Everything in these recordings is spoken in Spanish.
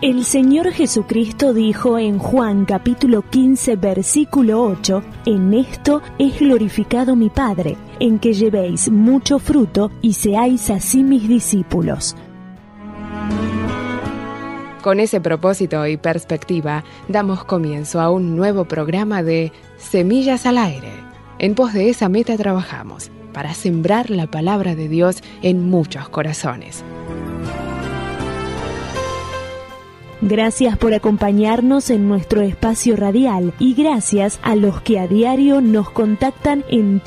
El Señor Jesucristo dijo en Juan capítulo 15 versículo 8: En esto es glorificado mi Padre, en que llevéis mucho fruto y seáis así mis discípulos. Con ese propósito y perspectiva, damos comienzo a un nuevo programa de Semillas al Aire. En pos de esa meta trabajamos, para sembrar la palabra de Dios en muchos corazones. Gracias por acompañarnos en nuestro espacio radial y gracias a los que a diario nos contactan en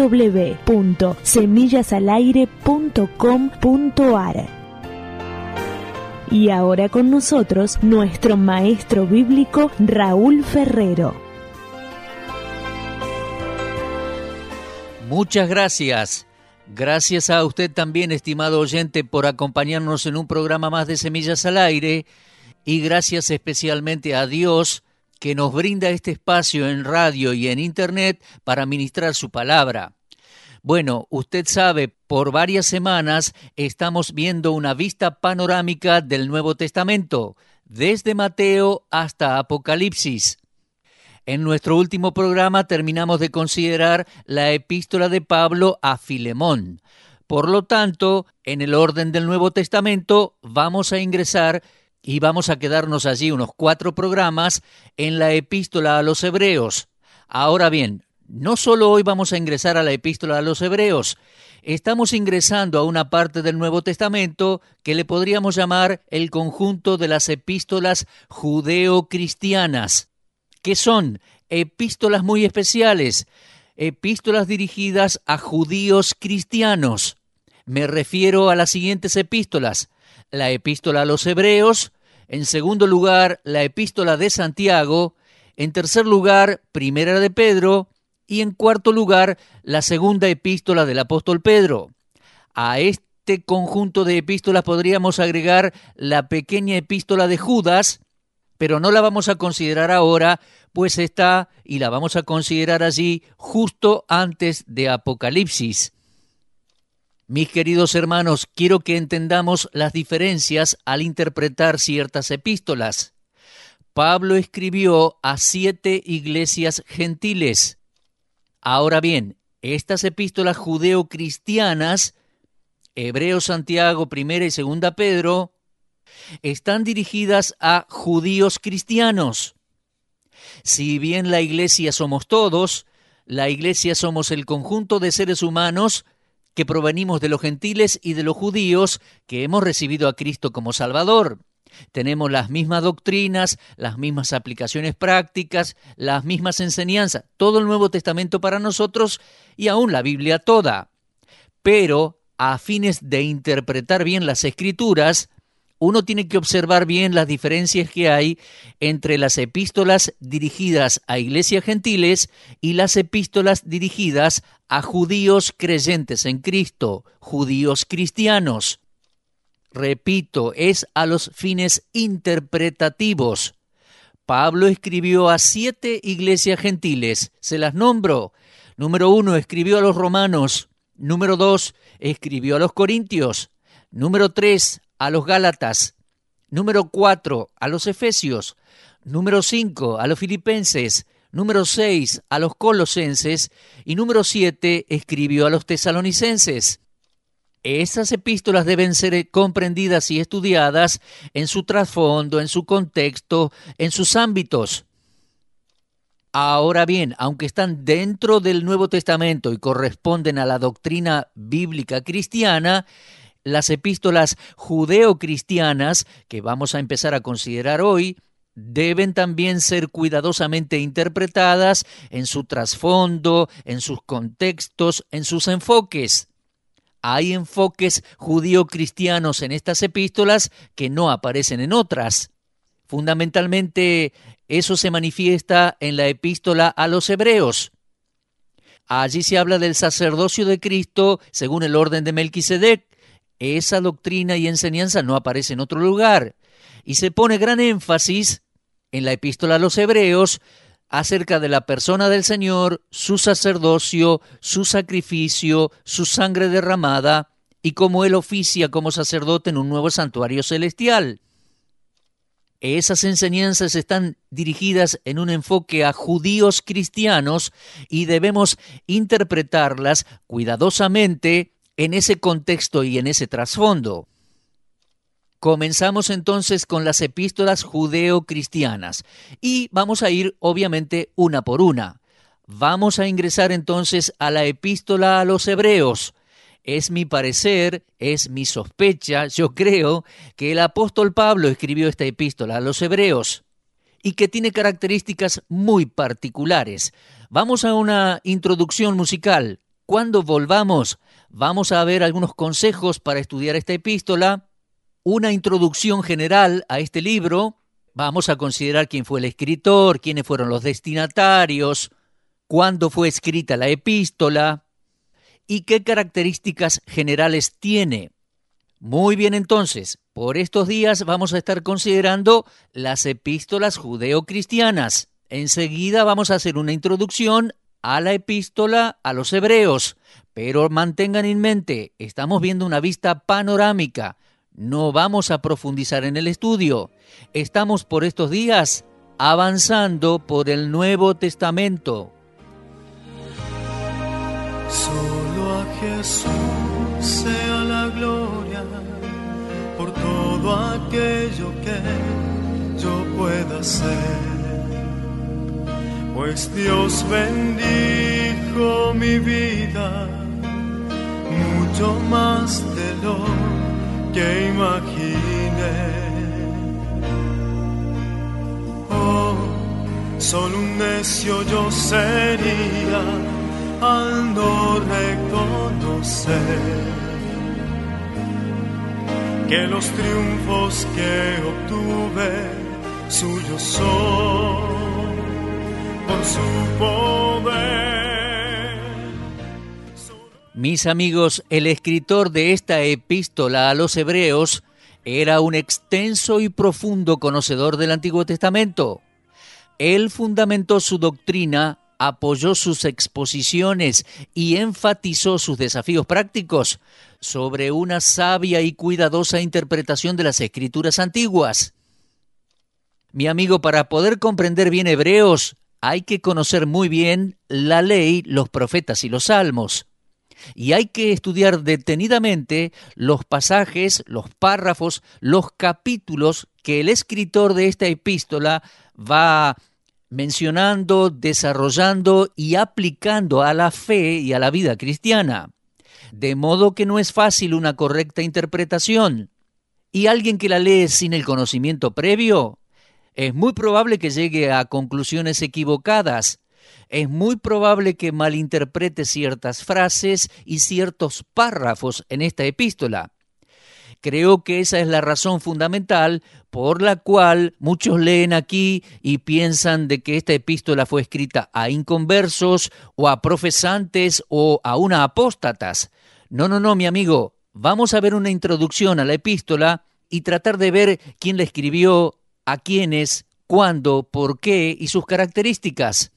www.semillasalaire.com.ar. Y ahora con nosotros nuestro maestro bíblico Raúl Ferrero. Muchas gracias. Gracias a usted también, estimado oyente, por acompañarnos en un programa más de Semillas al Aire. Y gracias especialmente a Dios que nos brinda este espacio en radio y en internet para ministrar su palabra. Bueno, usted sabe, por varias semanas estamos viendo una vista panorámica del Nuevo Testamento, desde Mateo hasta Apocalipsis. En nuestro último programa terminamos de considerar la epístola de Pablo a Filemón. Por lo tanto, en el orden del Nuevo Testamento vamos a ingresar y vamos a quedarnos allí unos 4 programas en la epístola a los Hebreos. Ahora bien, no solo hoy vamos a ingresar a la epístola a los Hebreos, estamos ingresando a una parte del Nuevo Testamento que le podríamos llamar el conjunto de las epístolas judeo-cristianas, que son epístolas muy especiales, epístolas dirigidas a judíos cristianos. Me refiero a las siguientes epístolas: la epístola a los Hebreos, en segundo lugar, la epístola de Santiago, en tercer lugar, primera de Pedro, y en cuarto lugar, la segunda epístola del apóstol Pedro. A este conjunto de epístolas podríamos agregar la pequeña epístola de Judas, pero no la vamos a considerar ahora, pues está, y la vamos a considerar allí justo antes de Apocalipsis. Mis queridos hermanos, quiero que entendamos las diferencias al interpretar ciertas epístolas. Pablo escribió a 7 iglesias gentiles. Ahora bien, estas epístolas judeo-cristianas, Hebreos, Santiago, primera y segunda Pedro, están dirigidas a judíos cristianos. Si bien la iglesia somos todos, la iglesia somos el conjunto de seres humanos que provenimos de los gentiles y de los judíos que hemos recibido a Cristo como Salvador. Tenemos las mismas doctrinas, las mismas aplicaciones prácticas, las mismas enseñanzas, todo el Nuevo Testamento para nosotros y aún la Biblia toda. Pero a fines de interpretar bien las Escrituras, uno tiene que observar bien las diferencias que hay entre las epístolas dirigidas a iglesias gentiles y las epístolas dirigidas a judíos creyentes en Cristo, judíos cristianos. Repito, es a los fines interpretativos. Pablo escribió a 7 iglesias gentiles, se las nombro. Número 1, escribió a los romanos. Número 2, escribió a los corintios. Número 3, a los gálatas. Número 4, a los efesios. Número 5, a los filipenses. Número 6, a los colosenses. Y número 7, escribió a los tesalonicenses. Esas epístolas deben ser comprendidas y estudiadas en su trasfondo, en su contexto, en sus ámbitos. Ahora bien, aunque están dentro del Nuevo Testamento y corresponden a la doctrina bíblica cristiana, las epístolas judeo-cristianas, que vamos a empezar a considerar hoy, deben también ser cuidadosamente interpretadas en su trasfondo, en sus contextos, en sus enfoques. Hay enfoques judío-cristianos en estas epístolas que no aparecen en otras. Fundamentalmente, eso se manifiesta en la epístola a los Hebreos. Allí se habla del sacerdocio de Cristo según el orden de Melquisedec. Esa doctrina y enseñanza no aparece en otro lugar. Y se pone gran énfasis en la epístola a los Hebreos acerca de la persona del Señor, su sacerdocio, su sacrificio, su sangre derramada y cómo Él oficia como sacerdote en un nuevo santuario celestial. Esas enseñanzas están dirigidas en un enfoque a judíos cristianos y debemos interpretarlas cuidadosamente en ese contexto y en ese trasfondo. Comenzamos entonces con las epístolas judeo-cristianas y vamos a ir obviamente una por una. Vamos a ingresar entonces a la epístola a los hebreos. Es mi parecer, es mi sospecha, yo creo que el apóstol Pablo escribió esta epístola a los hebreos y que tiene características muy particulares. Vamos a una introducción musical. Cuando volvamos, vamos a ver algunos consejos para estudiar esta epístola, una introducción general a este libro. Vamos a considerar quién fue el escritor, quiénes fueron los destinatarios, cuándo fue escrita la epístola y qué características generales tiene. Muy bien, entonces, por estos días vamos a estar considerando las epístolas judeo-cristianas. Enseguida vamos a hacer una introducción a la epístola a los hebreos, pero mantengan en mente, estamos viendo una vista panorámica, no vamos a profundizar en el estudio. Estamos por estos días avanzando por el Nuevo Testamento. Solo a Jesús sea la gloria por todo aquello que yo pueda hacer, pues Dios bendijo mi vida mucho más de lo que imaginé. Oh, solo un necio yo sería al no reconocer que los triunfos que obtuve suyos son por su poder. Mis amigos, el escritor de esta epístola a los hebreos era un extenso y profundo conocedor del Antiguo Testamento. Él fundamentó su doctrina, apoyó sus exposiciones y enfatizó sus desafíos prácticos sobre una sabia y cuidadosa interpretación de las Escrituras antiguas. Mi amigo, para poder comprender bien Hebreos, hay que conocer muy bien la ley, los profetas y los salmos. Y hay que estudiar detenidamente los pasajes, los párrafos, los capítulos que el escritor de esta epístola va mencionando, desarrollando y aplicando a la fe y a la vida cristiana. De modo que no es fácil una correcta interpretación. Y alguien que la lee sin el conocimiento previo, es muy probable que llegue a conclusiones equivocadas. Es muy probable que malinterprete ciertas frases y ciertos párrafos en esta epístola. Creo que esa es la razón fundamental por la cual muchos leen aquí y piensan de que esta epístola fue escrita a inconversos o a profesantes o aún a apóstatas. No, mi amigo. Vamos a ver una introducción a la epístola y tratar de ver quién la escribió, a quiénes, cuándo, por qué y sus características.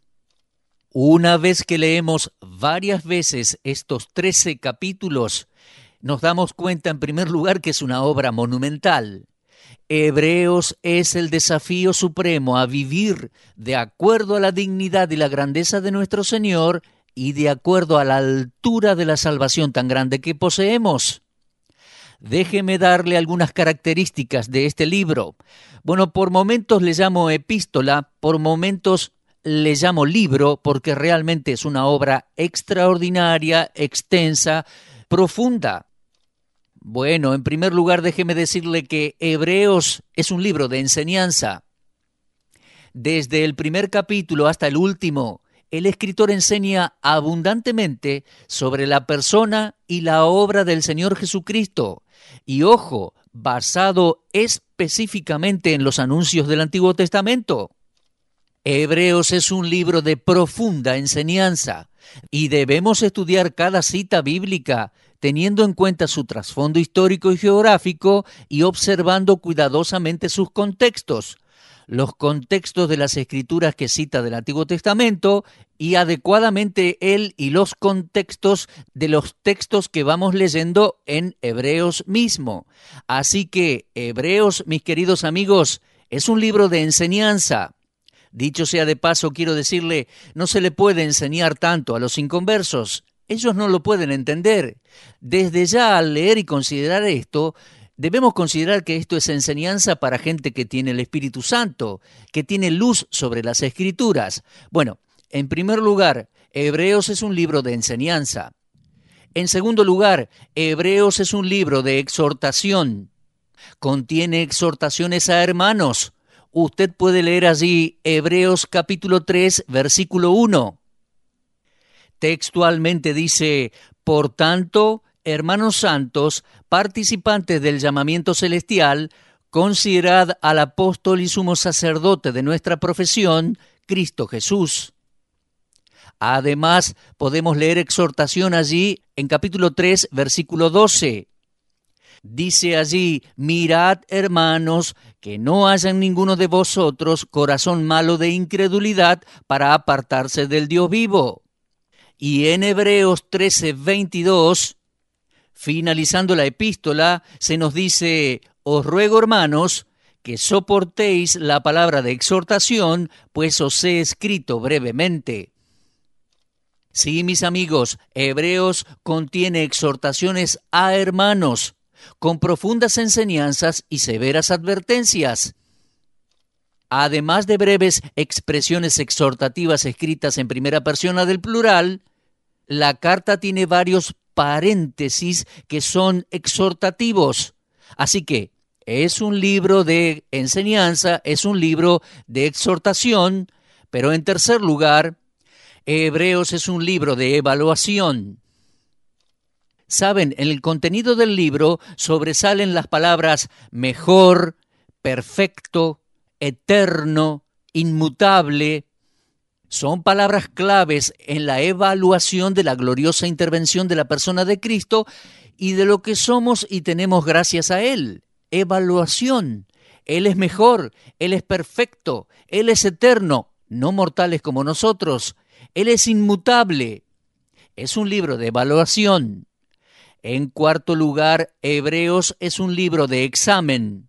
Una vez que leemos varias veces estos 13 capítulos, nos damos cuenta en primer lugar que es una obra monumental. Hebreos es el desafío supremo a vivir de acuerdo a la dignidad y la grandeza de nuestro Señor y de acuerdo a la altura de la salvación tan grande que poseemos. Déjeme darle algunas características de este libro. Bueno, por momentos le llamo epístola, por momentos le llamo libro, porque realmente es una obra extraordinaria, extensa, profunda. Bueno, en primer lugar, déjeme decirle que Hebreos es un libro de enseñanza. Desde el primer capítulo hasta el último, el escritor enseña abundantemente sobre la persona y la obra del Señor Jesucristo. Y ojo, basado específicamente en los anuncios del Antiguo Testamento. Hebreos es un libro de profunda enseñanza y debemos estudiar cada cita bíblica teniendo en cuenta su trasfondo histórico y geográfico y observando cuidadosamente sus contextos, los contextos de las escrituras que cita del Antiguo Testamento y adecuadamente él y los contextos de los textos que vamos leyendo en Hebreos mismo. Así que Hebreos, mis queridos amigos, Es un libro de enseñanza. Dicho sea de paso, quiero decirle, no se le puede enseñar tanto a los inconversos. Ellos no lo pueden entender. Desde ya, al leer y considerar esto, debemos considerar que esto es enseñanza para gente que tiene el Espíritu Santo, que tiene luz sobre las Escrituras. Bueno, en primer lugar, Hebreos es un libro de enseñanza. En segundo lugar, Hebreos es un libro de exhortación. Contiene exhortaciones a hermanos. Usted puede leer allí Hebreos capítulo 3, versículo 1. Textualmente dice: por tanto, hermanos santos, participantes del llamamiento celestial, considerad al apóstol y sumo sacerdote de nuestra profesión, Cristo Jesús. Además, podemos leer exhortación allí en capítulo 3, versículo 12. Dice allí: mirad, hermanos, que no haya en ninguno de vosotros corazón malo de incredulidad para apartarse del Dios vivo. Y en Hebreos 13, 22, finalizando la epístola, se nos dice: os ruego, hermanos, que soportéis la palabra de exhortación, pues os he escrito brevemente. Sí, mis amigos, Hebreos contiene exhortaciones a hermanos, con profundas enseñanzas y severas advertencias. Además de breves expresiones exhortativas escritas en primera persona del plural, la carta tiene varios paréntesis que son exhortativos. Así que es un libro de enseñanza, es un libro de exhortación, pero en tercer lugar, Hebreos es un libro de evaluación. Saben, en el contenido del libro sobresalen las palabras mejor, perfecto, eterno, inmutable. Son palabras claves en la evaluación de la gloriosa intervención de la persona de Cristo y de lo que somos y tenemos gracias a Él. Evaluación. Él es mejor, Él es perfecto, Él es eterno, no mortales como nosotros. Él es inmutable. Es un libro de evaluación. En cuarto lugar, Hebreos es un libro de examen.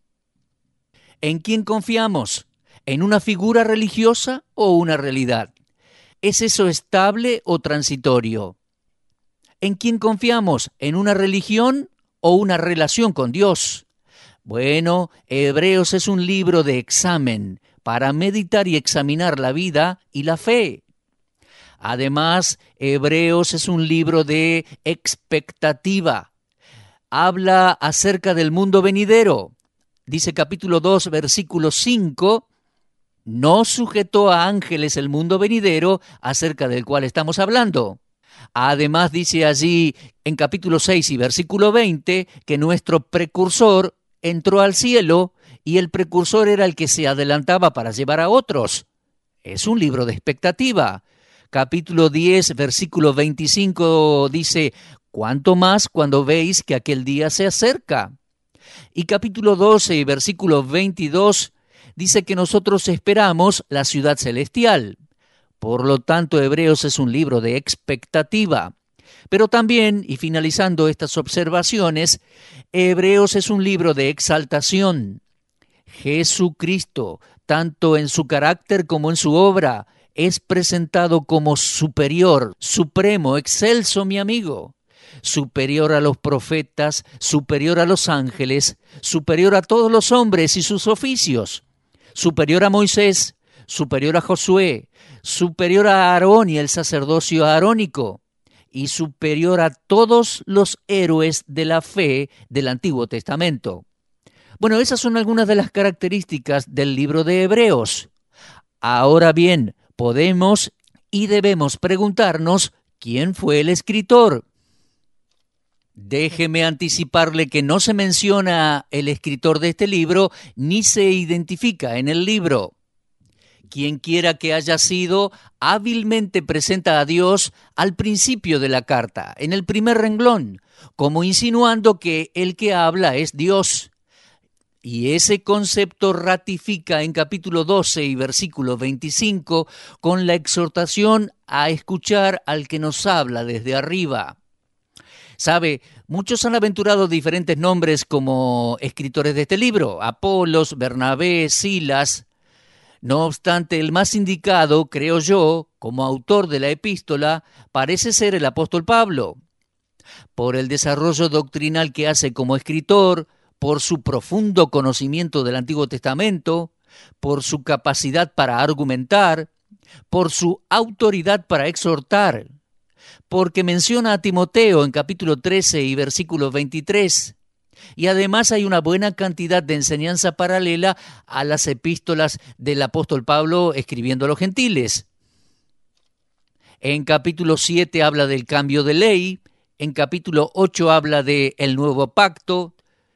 ¿En quién confiamos? ¿En una figura religiosa o una realidad? ¿Es eso estable o transitorio? ¿En quién confiamos? ¿En una religión o una relación con Dios? Bueno, Hebreos es un libro de examen para meditar y examinar la vida y la fe. Además, Hebreos es un libro de expectativa. Habla acerca del mundo venidero. Dice capítulo 2, versículo 5, no sujetó a ángeles el mundo venidero acerca del cual estamos hablando. Además dice allí en capítulo 6 y versículo 20 que nuestro precursor entró al cielo y el precursor era el que se adelantaba para llevar a otros. Es un libro de expectativa. Capítulo 10, versículo 25 dice: ¿cuánto más cuando veis que aquel día se acerca? Y capítulo 12, versículo 22 dice que nosotros esperamos la ciudad celestial. Por lo tanto, Hebreos es un libro de expectativa. Pero también, y finalizando estas observaciones, Hebreos es un libro de exaltación. Jesucristo, tanto en su carácter como en su obra, es presentado como superior, supremo, excelso, mi amigo. Superior a los profetas, superior a los ángeles, superior a todos los hombres y sus oficios. Superior a Moisés, superior a Josué, superior a Aarón y el sacerdocio arónico, y superior a todos los héroes de la fe del Antiguo Testamento. Bueno, esas son algunas de las características del libro de Hebreos. Ahora bien, podemos y debemos preguntarnos quién fue el escritor. Déjeme anticiparle que no se menciona el escritor de este libro ni se identifica en el libro. Quien quiera que haya sido, hábilmente presenta a Dios al principio de la carta, en el primer renglón, como insinuando que el que habla es Dios. Y ese concepto ratifica en capítulo 12 y versículo 25 con la exhortación a escuchar al que nos habla desde arriba. Sabe, muchos han aventurado diferentes nombres como escritores de este libro: Apolos, Bernabé, Silas. No obstante, el más indicado, creo yo, como autor de la epístola, parece ser el apóstol Pablo, por el desarrollo doctrinal que hace como escritor, por su profundo conocimiento del Antiguo Testamento, por su capacidad para argumentar, por su autoridad para exhortar, porque menciona a Timoteo en capítulo 13 y versículo 23, y además hay una buena cantidad de enseñanza paralela a las epístolas del apóstol Pablo escribiendo a los gentiles. En capítulo 7 habla del cambio de ley, en capítulo 8 habla del nuevo pacto,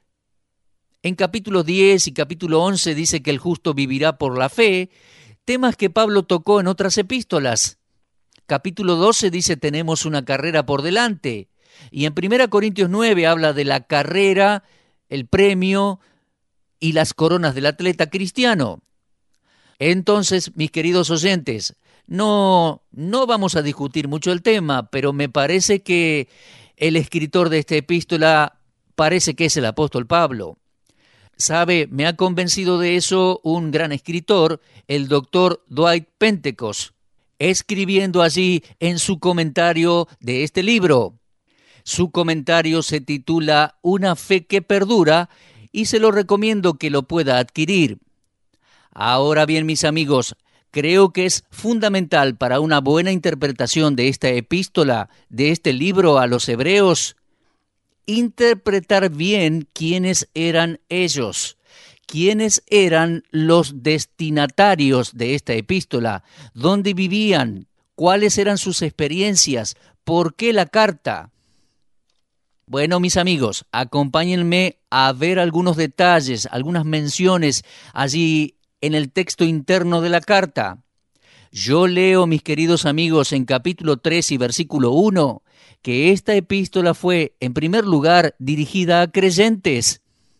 en capítulo 10 y capítulo 11 dice que el justo vivirá por la fe, temas que Pablo tocó en otras epístolas. Capítulo 12 dice tenemos una carrera por delante. Y en 1 Corintios 9 habla de la carrera, el premio y las coronas del atleta cristiano. Entonces, mis queridos oyentes, no vamos a discutir mucho el tema, pero me parece que el escritor de esta epístola parece que es el apóstol Pablo. Sabe, me ha convencido de eso un gran escritor, el doctor Dwight Pentecost, escribiendo allí en su comentario de este libro. Su comentario se titula Una fe que perdura y se lo recomiendo que lo pueda adquirir. Ahora bien, mis amigos, creo que es fundamental para una buena interpretación de esta epístola, de este libro a los hebreos, interpretar bien quiénes eran ellos, quiénes eran los destinatarios de esta epístola, dónde vivían, cuáles eran sus experiencias, por qué la carta. Bueno, mis amigos, acompáñenme a ver algunos detalles, algunas menciones allí en el texto interno de la carta. Yo leo, mis queridos amigos, en capítulo 3 y versículo 1, que esta epístola fue, en primer lugar, dirigida a creyentes.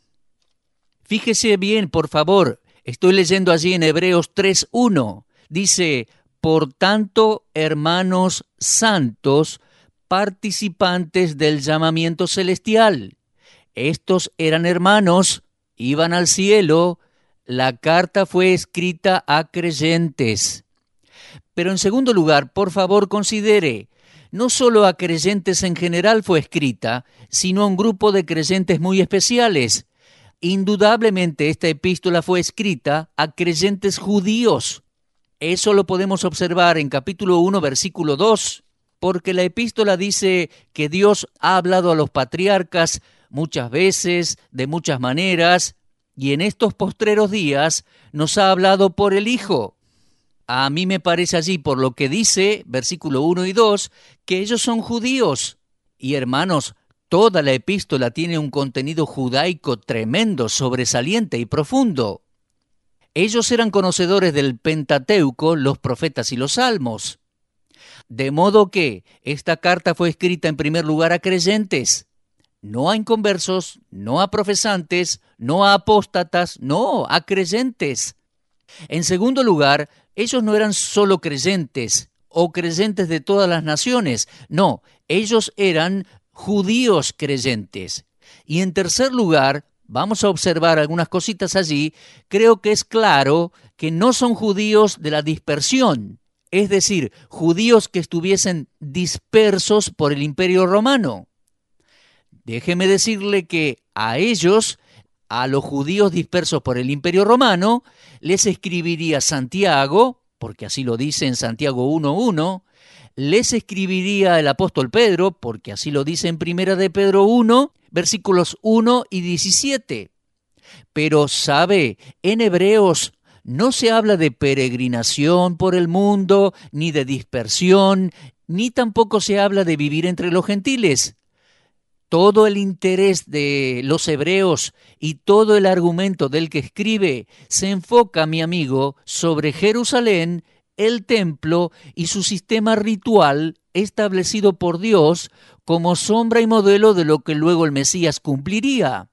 Fíjese bien, por favor, estoy leyendo allí en Hebreos 3:1. Dice, por tanto, hermanos santos, participantes del llamamiento celestial. Estos eran hermanos, iban al cielo, la carta fue escrita a creyentes. Pero en segundo lugar, por favor, considere, no solo a creyentes en general fue escrita, sino a un grupo de creyentes muy especiales. Indudablemente esta epístola fue escrita a creyentes judíos. Eso lo podemos observar en capítulo 1, versículo 2, porque la epístola dice que Dios ha hablado a los patriarcas muchas veces, de muchas maneras, y en estos postreros días nos ha hablado por el Hijo. A mí me parece allí, por lo que dice, versículo 1 y 2, que ellos son judíos. Y hermanos, toda la epístola tiene un contenido judaico tremendo, sobresaliente y profundo. Ellos eran conocedores del Pentateuco, los profetas y los salmos. De modo que esta carta fue escrita en primer lugar a creyentes, no a inconversos, no a profesantes, no a apóstatas, no, a creyentes. En segundo lugar, ellos no eran solo creyentes o creyentes de todas las naciones, no, ellos eran judíos creyentes. Y en tercer lugar, vamos a observar algunas cositas allí, creo que es claro que no son judíos de la dispersión, es decir, judíos que estuviesen dispersos por el Imperio Romano. Déjeme decirle que a ellos, a los judíos dispersos por el Imperio Romano, les escribiría Santiago, porque así lo dice en Santiago 1:1, les escribiría el apóstol Pedro, porque así lo dice en Primera de Pedro 1, versículos 1 y 17. Pero, ¿sabe? En Hebreos no se habla de peregrinación por el mundo, ni de dispersión, ni tampoco se habla de vivir entre los gentiles. Todo el interés de los hebreos y todo el argumento del que escribe se enfoca, mi amigo, sobre Jerusalén, el templo y su sistema ritual establecido por Dios como sombra y modelo de lo que luego el Mesías cumpliría.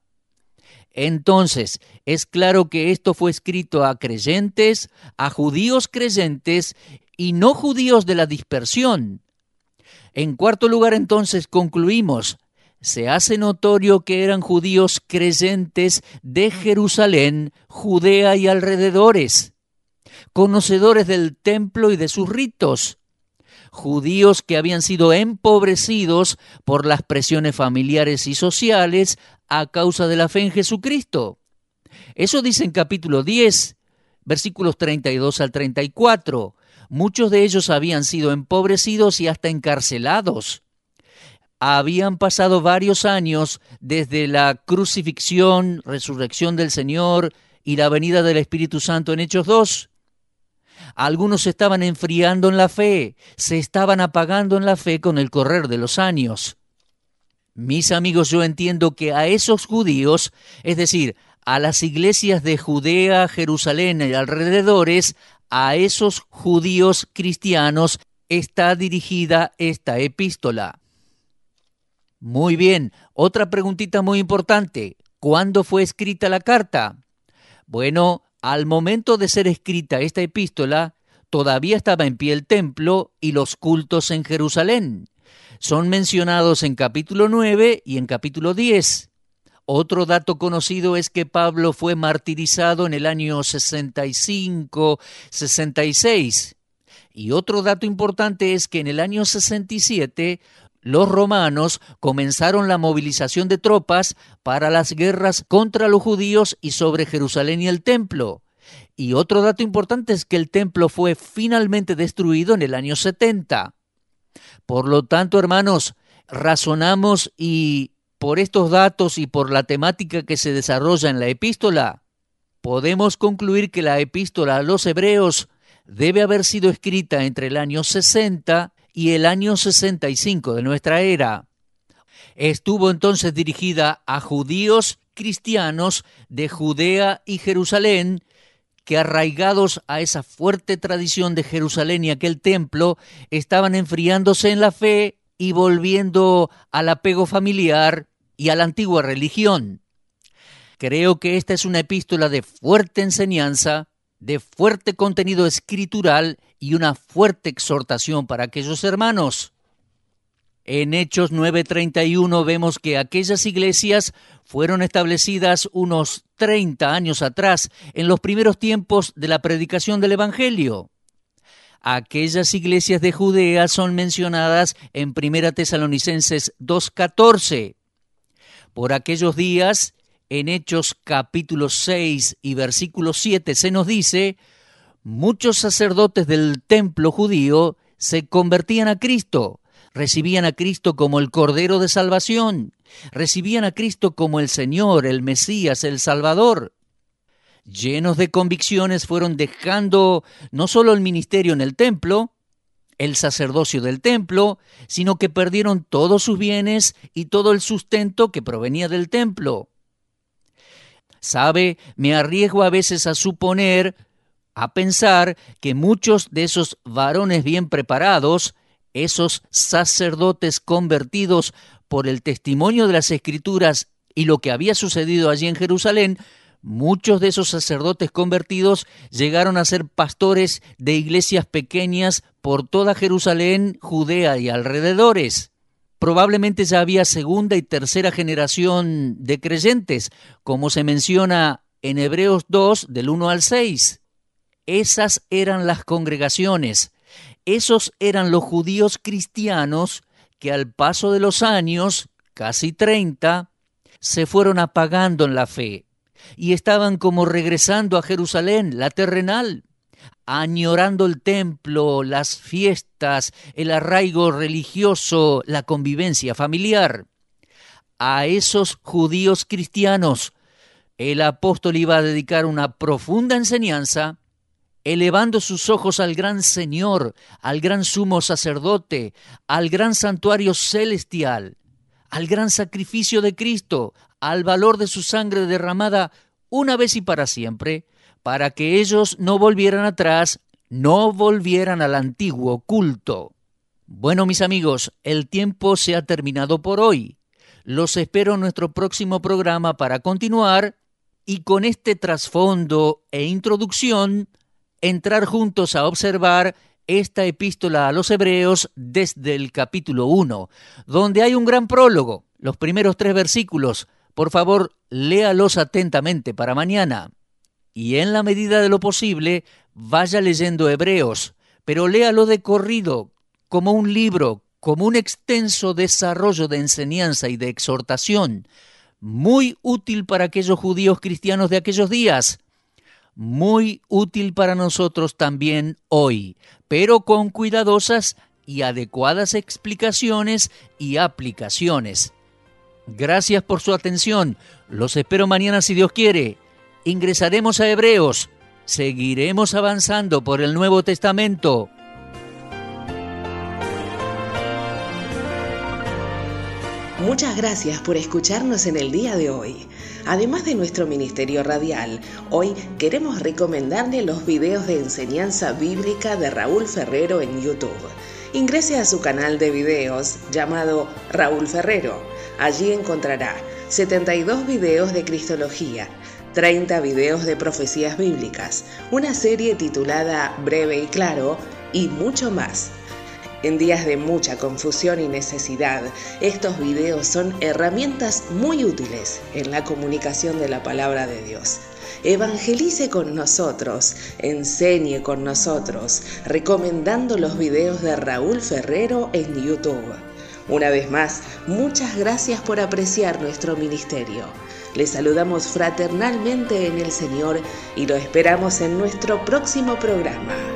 Entonces, es claro que esto fue escrito a creyentes, a judíos creyentes y no judíos de la dispersión. En cuarto lugar, entonces, concluimos, se hace notorio que eran judíos creyentes de Jerusalén, Judea y alrededores, conocedores del templo y de sus ritos, judíos que habían sido empobrecidos por las presiones familiares y sociales a causa de la fe en Jesucristo. Eso dice en capítulo 10, versículos 32 al 34. Muchos de ellos habían sido empobrecidos y hasta encarcelados. Habían pasado varios años desde la crucifixión, resurrección del Señor y la venida del Espíritu Santo en Hechos 2. Algunos se estaban enfriando en la fe, se estaban apagando en la fe con el correr de los años. Mis amigos, yo entiendo que a esos judíos, es decir, a las iglesias de Judea, Jerusalén y alrededores, a esos judíos cristianos está dirigida esta epístola. Muy bien, otra preguntita muy importante. ¿Cuándo fue escrita la carta? Bueno, al momento de ser escrita esta epístola, todavía estaba en pie el templo y los cultos en Jerusalén. Son mencionados en capítulo 9 y en capítulo 10. Otro dato conocido es que Pablo fue martirizado en el año 65-66. Y otro dato importante es que en el año 67 los romanos comenzaron la movilización de tropas para las guerras contra los judíos y sobre Jerusalén y el templo. Y otro dato importante es que el templo fue finalmente destruido en el año 70. Por lo tanto, hermanos, razonamos y por estos datos y por la temática que se desarrolla en la epístola, podemos concluir que la epístola a los Hebreos debe haber sido escrita entre el año 60 y el año 65 de nuestra era. Estuvo entonces dirigida a judíos cristianos de Judea y Jerusalén, que arraigados a esa fuerte tradición de Jerusalén y aquel templo, estaban enfriándose en la fe y volviendo al apego familiar y a la antigua religión. Creo que esta es una epístola de fuerte enseñanza, de fuerte contenido escritural y una fuerte exhortación para aquellos hermanos. En Hechos 9:31 vemos que aquellas iglesias fueron establecidas unos 30 años atrás, en los primeros tiempos de la predicación del Evangelio. Aquellas iglesias de Judea son mencionadas en 1 Tesalonicenses 2:14. Por aquellos días, en Hechos capítulo 6 y versículo 7 se nos dice: muchos sacerdotes del templo judío se convertían a Cristo, recibían a Cristo como el Cordero de Salvación, recibían a Cristo como el Señor, el Mesías, el Salvador. Llenos de convicciones fueron dejando no solo el ministerio en el templo, el sacerdocio del templo, sino que perdieron todos sus bienes y todo el sustento que provenía del templo. ¿Sabe? Me arriesgo a veces a suponer, a pensar que muchos de esos varones bien preparados, esos sacerdotes convertidos por el testimonio de las Escrituras y lo que había sucedido allí en Jerusalén, muchos de esos sacerdotes convertidos llegaron a ser pastores de iglesias pequeñas por toda Jerusalén, Judea y alrededores. Probablemente ya había segunda y tercera generación de creyentes, como se menciona en Hebreos 2, del 1 al 6. Esas eran las congregaciones. Esos eran los judíos cristianos que al paso de los años, casi 30, se fueron apagando en la fe y estaban como regresando a Jerusalén, la terrenal, añorando el templo, las fiestas, el arraigo religioso, la convivencia familiar. A esos judíos cristianos el apóstol iba a dedicar una profunda enseñanza, elevando sus ojos al gran Señor, al gran sumo sacerdote, al gran santuario celestial, al gran sacrificio de Cristo, al valor de su sangre derramada una vez y para siempre, para que ellos no volvieran atrás, no volvieran al antiguo culto. Bueno, mis amigos, el tiempo se ha terminado por hoy. Los espero en nuestro próximo programa para continuar y con este trasfondo e introducción, entrar juntos a observar esta epístola a los Hebreos desde el capítulo 1, donde hay un gran prólogo. Los primeros 3 versículos, por favor, léalos atentamente para mañana. Y en la medida de lo posible, vaya leyendo Hebreos, pero léalo de corrido, como un libro, como un extenso desarrollo de enseñanza y de exhortación, muy útil para aquellos judíos cristianos de aquellos días, muy útil para nosotros también hoy, pero con cuidadosas y adecuadas explicaciones y aplicaciones. Gracias por su atención. Los espero mañana si Dios quiere. Ingresaremos a Hebreos. Seguiremos avanzando por el Nuevo Testamento. Muchas gracias por escucharnos en el día de hoy. Además de nuestro ministerio radial, hoy queremos recomendarle los videos de enseñanza bíblica de Raúl Ferrero en YouTube. Ingrese a su canal de videos llamado Raúl Ferrero. Allí encontrará 72 videos de Cristología, 30 videos de profecías bíblicas, una serie titulada Breve y Claro y mucho más. En días de mucha confusión y necesidad, estos videos son herramientas muy útiles en la comunicación de la palabra de Dios. Evangelice con nosotros, enseñe con nosotros, recomendando los videos de Raúl Ferrero en YouTube. Una vez más, muchas gracias por apreciar nuestro ministerio. Les saludamos fraternalmente en el Señor y lo esperamos en nuestro próximo programa.